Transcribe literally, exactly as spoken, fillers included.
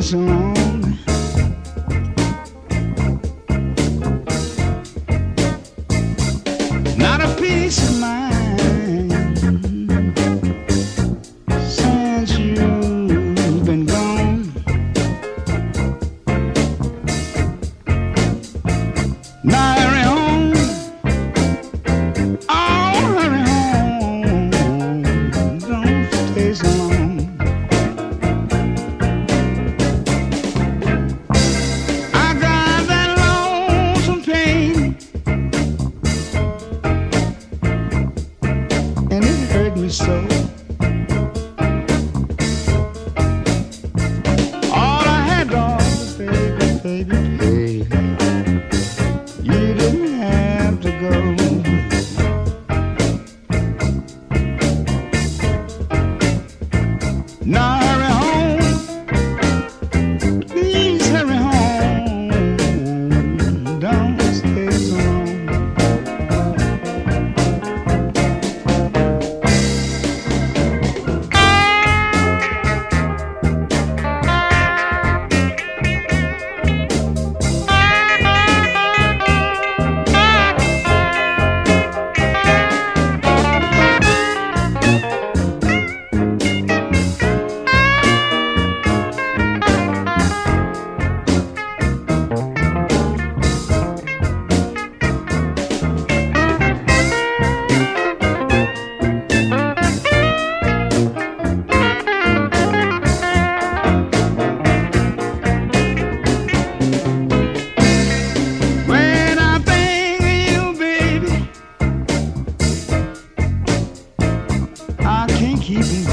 so long. Not a piece of mind since you've been gone. Now hurry home, oh hurry home, don't stay so long. I got that lonesome pain, and it hurt me so. All I had was baby, baby, baby, you didn't have to go. Now hurry home, please hurry home, don't stay so long. When I think of you, baby, I can't keep 'em